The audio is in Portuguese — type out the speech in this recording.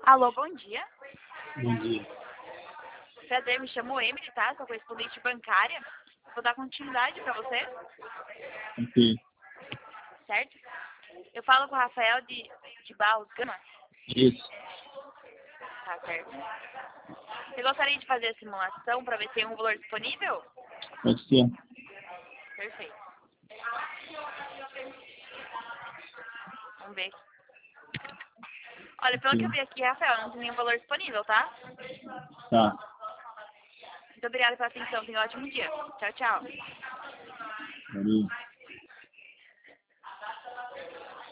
Alô, bom dia. Bom dia. Prazer, me chamo Emily, tá? Sou correspondente bancária. Vou dar continuidade pra você, Ok. certo? Eu falo com o Rafael de Barros Gama. Isso. Tá certo. Você gostaria de fazer a simulação para ver se tem um valor disponível? Pode ser. Perfeito. Vamos ver. Olha, pelo que eu vi aqui, Rafael, não tem nenhum valor disponível, tá? Tá. Muito obrigada pela atenção. Tenha um ótimo dia. Tchau, tchau. Valeu.